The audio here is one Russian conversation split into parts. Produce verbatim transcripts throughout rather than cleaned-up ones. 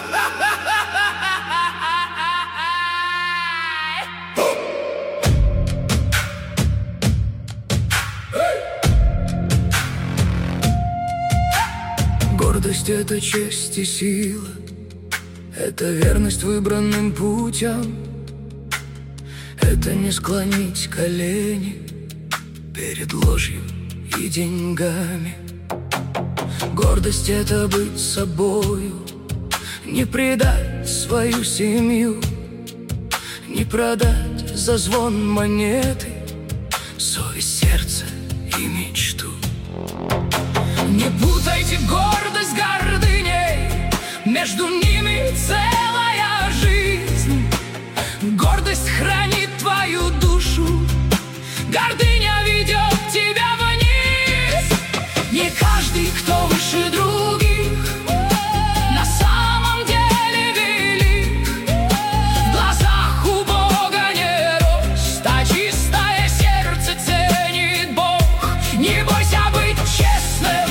Гордость — это честь и сила, это верность выбранным путям, это не склонить колени перед ложью и деньгами. Гордость — это быть собою, не предать свою семью, не продать за звон монеты совесть, сердце и мечту. Не путайте гордость с гордыней, между ними целая жизнь. Гордость хранит твою душу, гордыня ведет тебя вниз. Не каждый, кто выше других, на самом деле велик. В глазах у Бога не рост, а чистое сердце ценит Бог. Не бойся быть честным,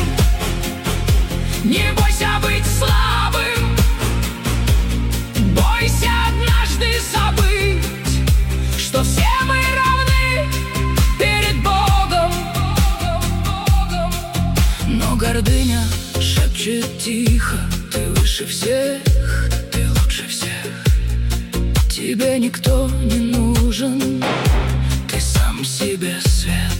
не бойся быть слабым, бойся однажды забыть, что все мы равны перед Богом. Но гордыня шепчет тихо: ты выше всех, ты лучше всех. Тебе никто не нужен, ты сам себе свет.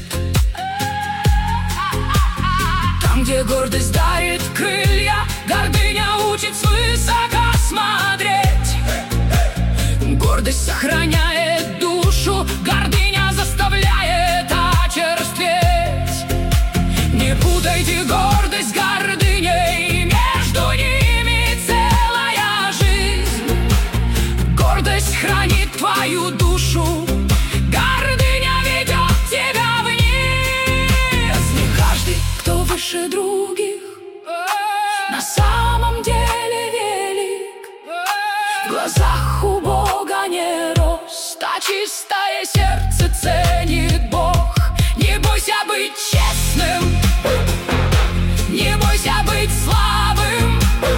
Там, где гордость дарит крылья, гордыня учит свысока смотреть. Гордость сохраняет душу, гордыня заставляет очерстветь. Не путайте гордость с гордыней, между ними целая жизнь. Гордость хранит твою душу, гордыня ведет тебя вниз. Не каждый, кто выше других, на самом деле велик. В глазах у Бога не рост, а чистое сердце ценит Бог. Не бойся быть честным, не бойся быть слабым,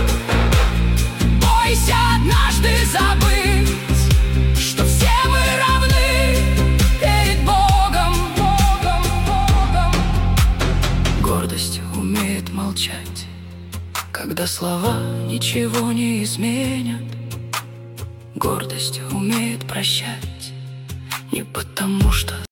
бойся однажды забыть, что все мы равны перед Богом, Богом, Богом. Гордость умеет молчать, когда слова ничего не изменят. Гордость умеет прощать, не потому что